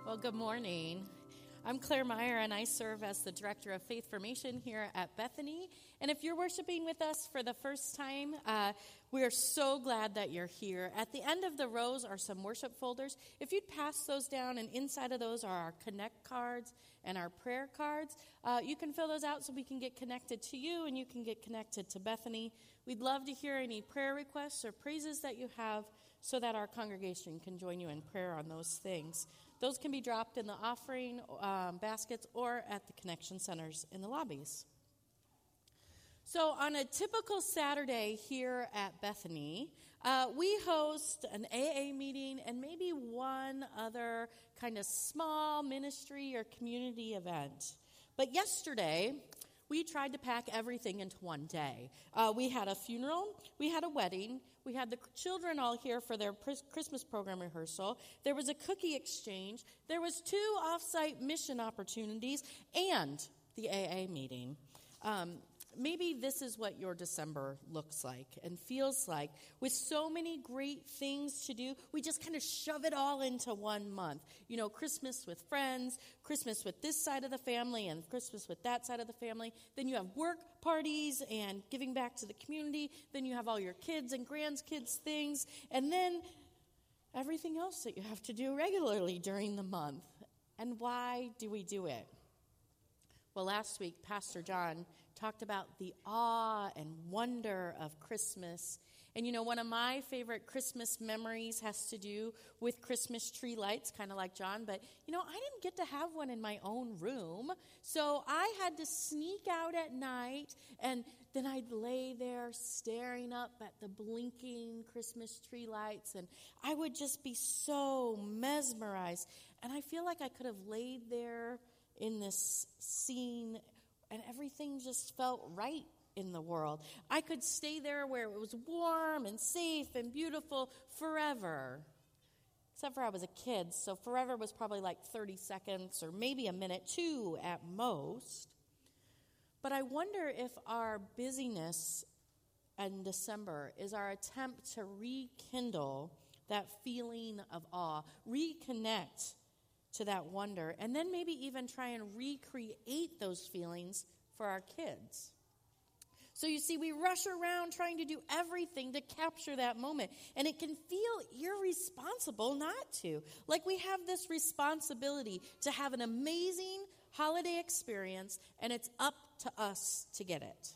Well, good morning. I'm Claire Meyer, and I serve as the Director of Faith Formation here at Bethany. And if you're worshiping with us for the first time, we are so glad that you're here. At the end of the rows are some worship folders. If you'd pass those down, and inside of those are our Connect cards and our prayer cards. You can fill those out so we can get connected to you, and you can get connected to Bethany. We'd love to hear any prayer requests or praises that you have so that our congregation can join you in prayer on those things. Those can be dropped in the offering baskets or at the connection centers in the lobbies. So on a typical Saturday here at Bethany, we host an AA meeting and maybe one other kind of small ministry or community event. But yesterday, we tried to pack everything into one day. We had a funeral, we had a wedding, we had the children all here for their Christmas program rehearsal, there was a cookie exchange, there was 2 off-site mission opportunities, and the AA meeting. Maybe this is what your December looks like and feels like. With so many great things to do, we just kind of shove it all into one month. You know, Christmas with friends, Christmas with this side of the family, and Christmas with that side of the family. Then you have work parties and giving back to the community. Then you have all your kids and grandkids things. And then everything else that you have to do regularly during the month. And why do we do it? Well, last week, Pastor John talked about the awe and wonder of Christmas. And you know, one of my favorite Christmas memories has to do with Christmas tree lights, kind of like John. But, you know, I didn't get to have one in my own room. So I had to sneak out at night, and then I'd lay there staring up at the blinking Christmas tree lights. And I would just be so mesmerized. And I feel like I could have laid there in this scene, and everything just felt right in the world. I could stay there where it was warm and safe and beautiful forever. Except for I was a kid, so forever was probably like 30 seconds or maybe a minute, 2 at most. But I wonder if our busyness in December is our attempt to rekindle that feeling of awe, reconnect to that wonder, and then maybe even try and recreate those feelings for our kids. So you see, we rush around trying to do everything to capture that moment, and it can feel irresponsible not to. Like we have this responsibility to have an amazing holiday experience, and it's up to us to get it.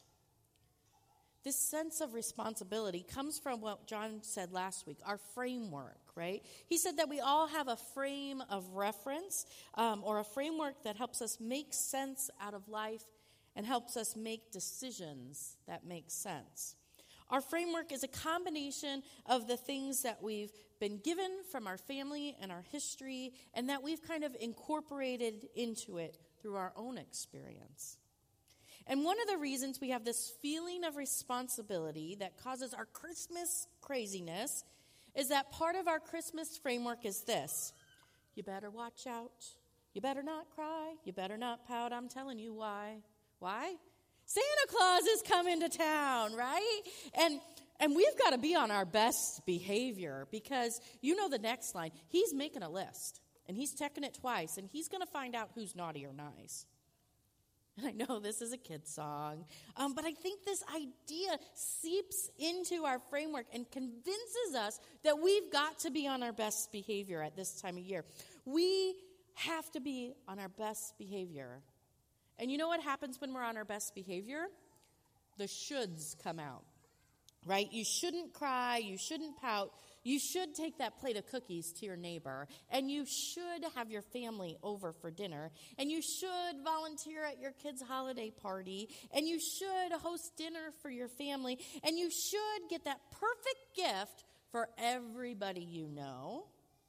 This sense of responsibility comes from what John said last week, our framework, right? He said that we all have a frame of reference or a framework that helps us make sense out of life and helps us make decisions that make sense. Our framework is a combination of the things that we've been given from our family and our history and that we've kind of incorporated into it through our own experience. And one of the reasons we have this feeling of responsibility that causes our Christmas craziness is that part of our Christmas framework is this: you better watch out, you better not cry, you better not pout, I'm telling you why. Why? Santa Claus is coming to town, right? And we've got to be on our best behavior because you know the next line, he's making a list and he's checking it twice and he's going to find out who's naughty or nice. And I know this is a kid's song, but I think this idea seeps into our framework and convinces us that we've got to be on our best behavior at this time of year. We have to be on our best behavior. And you know what happens when we're on our best behavior? The shoulds come out, right? You shouldn't cry, you shouldn't pout, you should take that plate of cookies to your neighbor, and you should have your family over for dinner, and you should volunteer at your kids' holiday party, and you should host dinner for your family, and you should get that perfect gift for everybody you know.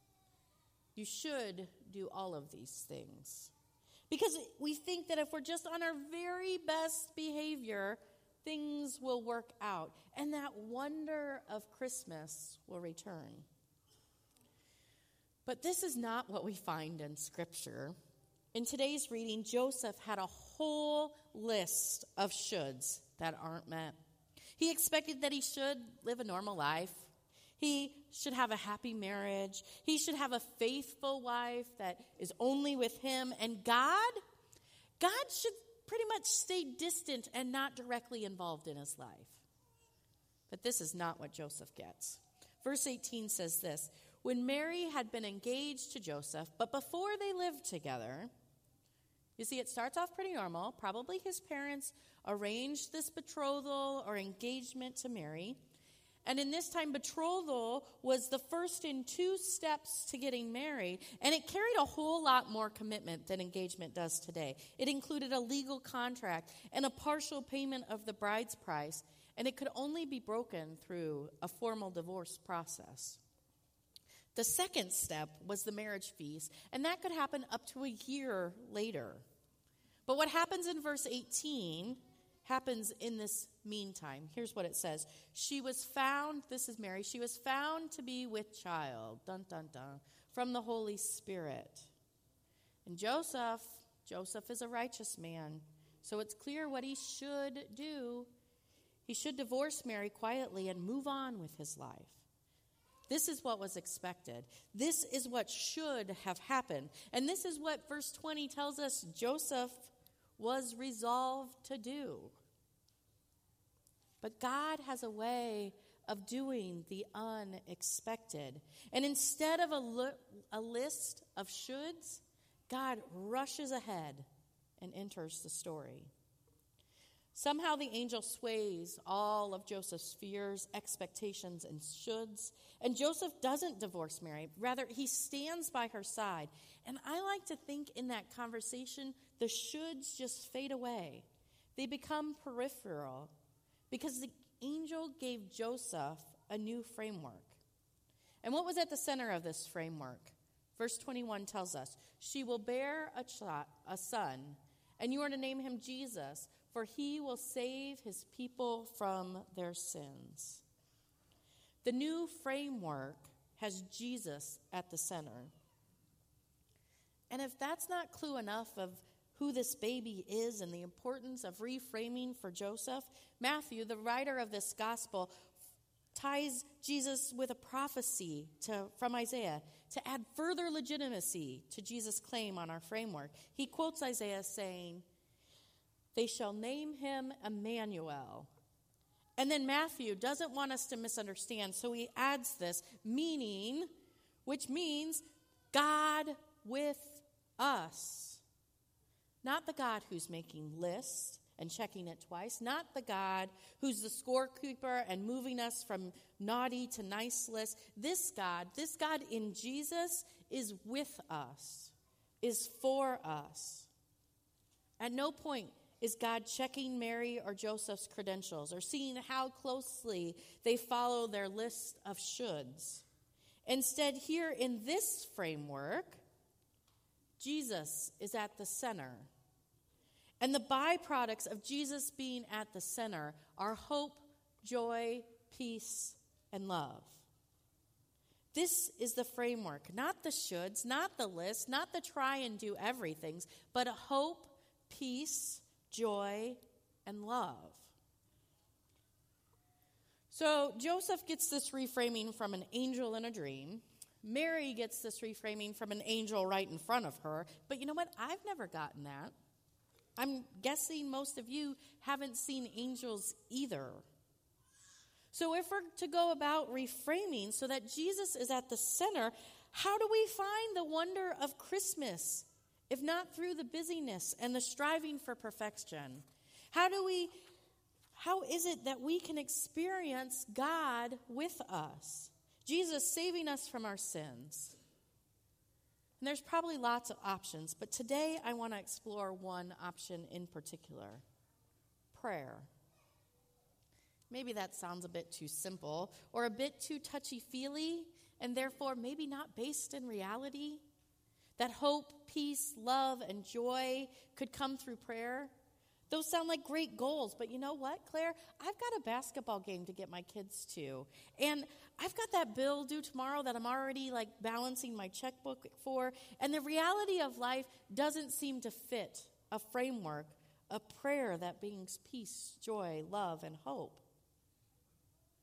You should do all of these things. Because we think that if we're just on our very best behavior, things will work out, and that wonder of Christmas will return. But this is not what we find in Scripture. In today's reading, Joseph had a whole list of shoulds that aren't met. He expected that he should live a normal life. He should have a happy marriage. He should have a faithful wife that is only with him. And God should pretty much stay distant and not directly involved in his life. But this is not what Joseph gets. Verse 18 says this, when Mary had been engaged to Joseph, but before they lived together, you see, it starts off pretty normal. Probably his parents arranged this betrothal or engagement to Mary. And in this time, betrothal was the first in 2 steps to getting married, and it carried a whole lot more commitment than engagement does today. It included a legal contract and a partial payment of the bride's price, and it could only be broken through a formal divorce process. The second step was the marriage feast, and that could happen up to a year later. But what happens in verse 18 happens in this meantime. Here's what it says. She was found, this is Mary, she was found to be with child, dun, dun, dun, from the Holy Spirit. And Joseph is a righteous man, so it's clear what he should do. He should divorce Mary quietly and move on with his life. This is what was expected. This is what should have happened. And this is what verse 20 tells us Joseph was resolved to do. But God has a way of doing the unexpected. And instead of a list of shoulds, God rushes ahead and enters the story. Somehow the angel sways all of Joseph's fears, expectations, and shoulds. And Joseph doesn't divorce Mary. Rather, he stands by her side. And I like to think in that conversation, the shoulds just fade away. They become peripheral because the angel gave Joseph a new framework. And what was at the center of this framework? Verse 21 tells us, she will bear a son, and you are to name him Jesus, for he will save his people from their sins. The new framework has Jesus at the center. And if that's not clue enough of who this baby is and the importance of reframing for Joseph, Matthew, the writer of this gospel, ties Jesus with a prophecy from Isaiah to add further legitimacy to Jesus' claim on our framework. He quotes Isaiah saying, they shall name him Emmanuel. And then Matthew doesn't want us to misunderstand, so he adds this, meaning, which means God with us. Not the God who's making lists and checking it twice. Not the God who's the scorekeeper and moving us from naughty to nice list. This God in Jesus is with us, is for us. At no point is God checking Mary or Joseph's credentials or seeing how closely they follow their list of shoulds. Instead, here in this framework, Jesus is at the center. And the byproducts of Jesus being at the center are hope, joy, peace, and love. This is the framework, not the shoulds, not the list, not the try and do everythings, but a hope, peace, joy, and love. So Joseph gets this reframing from an angel in a dream. Mary gets this reframing from an angel right in front of her. But you know what? I've never gotten that. I'm guessing most of you haven't seen angels either. So if we're to go about reframing so that Jesus is at the center, how do we find the wonder of Christmas, if not through the busyness and the striving for perfection? How is it that we can experience God with us, Jesus saving us from our sins? And there's probably lots of options, but today I want to explore one option in particular: prayer. Maybe that sounds a bit too simple or a bit too touchy-feely, and therefore maybe not based in reality. That hope, peace, love, and joy could come through prayer. Those sound like great goals, but you know what, Claire? I've got a basketball game to get my kids to, and I've got that bill due tomorrow that I'm already balancing my checkbook for, and the reality of life doesn't seem to fit a framework, a prayer that brings peace, joy, love, and hope.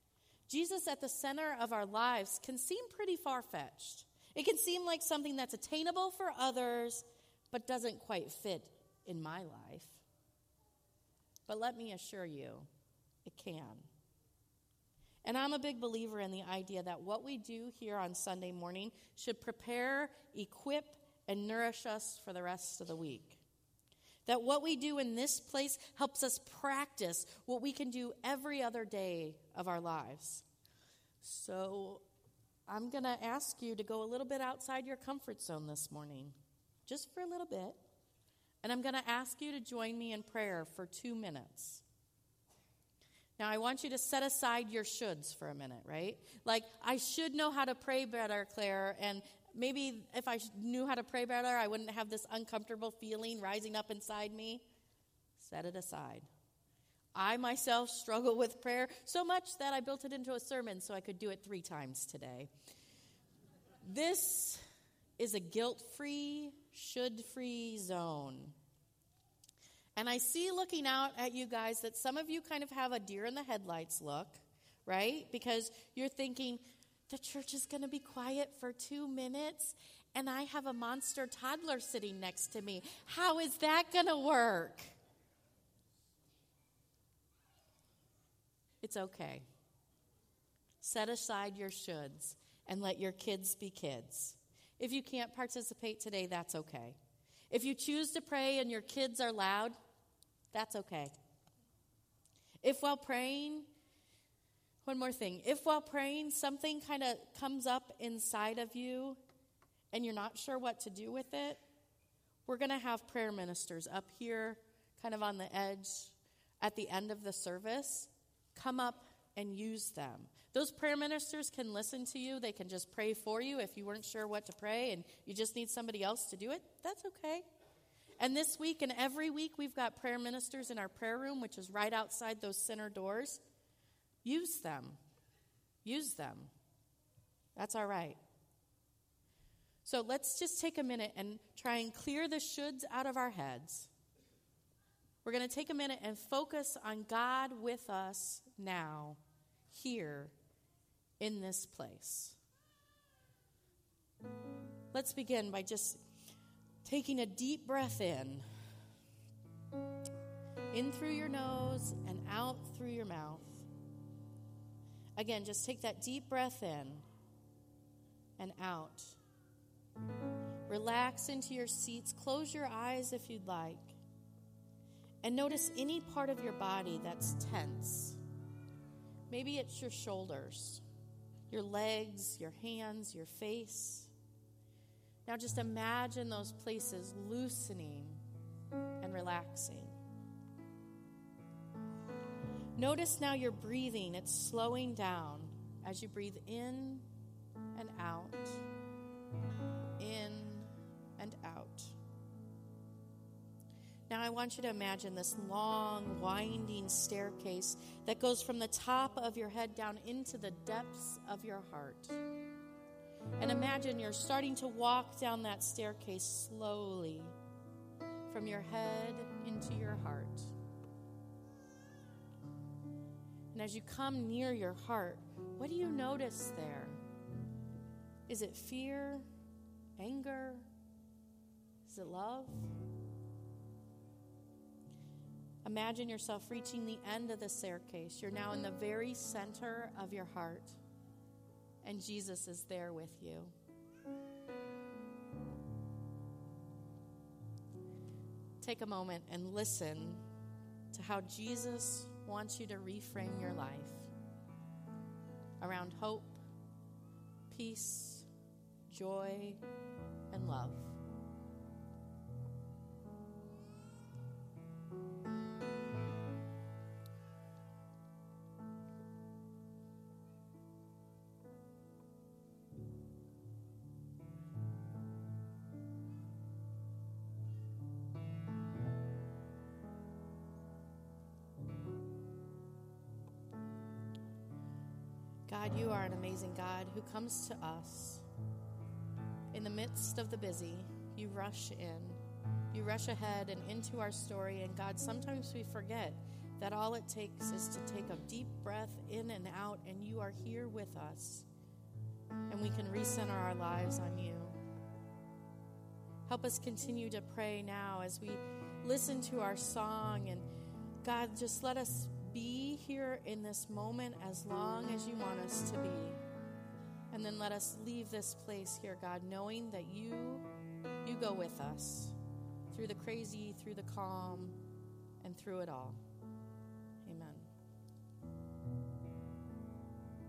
Jesus at the center of our lives can seem pretty far-fetched. It can seem like something that's attainable for others, but doesn't quite fit in my life. But let me assure you, it can. And I'm a big believer in the idea that what we do here on Sunday morning should prepare, equip, and nourish us for the rest of the week. That what we do in this place helps us practice what we can do every other day of our lives. So I'm going to ask you to go a little bit outside your comfort zone this morning, just for a little bit. And I'm going to ask you to join me in prayer for 2 minutes. Now, I want you to set aside your shoulds for a minute, right? Like, I should know how to pray better, Claire, and maybe if I knew how to pray better, I wouldn't have this uncomfortable feeling rising up inside me. Set it aside. I myself struggle with prayer so much that I built it into a sermon so I could do it 3 times today. This is a guilt-free, should-free zone. And I see looking out at you guys that some of you kind of have a deer in the headlights look, right? Because you're thinking, the church is going to be quiet for 2 minutes, and I have a monster toddler sitting next to me. How is that going to work? It's okay. Set aside your shoulds and let your kids be kids. If you can't participate today, that's okay. If you choose to pray and your kids are loud, that's okay. If while praying, one more thing, if while praying something kind of comes up inside of you and you're not sure what to do with it, we're going to have prayer ministers up here kind of on the edge at the end of the service. Come up and use them. Those prayer ministers can listen to you. They can just pray for you if you weren't sure what to pray and you just need somebody else to do it. That's okay. And this week and every week, we've got prayer ministers in our prayer room, which is right outside those center doors. Use them. Use them. That's all right. So let's just take a minute and try and clear the shoulds out of our heads. We're going to take a minute and focus on God with us now, here, in this place. Let's begin by just taking a deep breath in through your nose and out through your mouth. Again, just take that deep breath in and out. Relax into your seats. Close your eyes if you'd like. And notice any part of your body that's tense. Maybe it's your shoulders, your legs, your hands, your face. Now just imagine those places loosening and relaxing. Notice now your breathing. It's slowing down as you breathe in and out, in and out. Now I want you to imagine this long, winding staircase that goes from the top of your head down into the depths of your heart. And imagine you're starting to walk down that staircase slowly from your head into your heart. And as you come near your heart, what do you notice there? Is it fear, anger? Is it love? Imagine yourself reaching the end of the staircase. You're now in the very center of your heart, and Jesus is there with you. Take a moment and listen to how Jesus wants you to reframe your life around hope, peace, joy, and love. God, you are an amazing God who comes to us in the midst of the busy. You rush in. You rush ahead and into our story. And God, sometimes we forget that all it takes is to take a deep breath in and out, and you are here with us, and we can recenter our lives on you. Help us continue to pray now as we listen to our song, and God, just let us be here in this moment as long as you want us to be. And then let us leave this place here, God, knowing that you go with us through the crazy, through the calm, and through it all. Amen.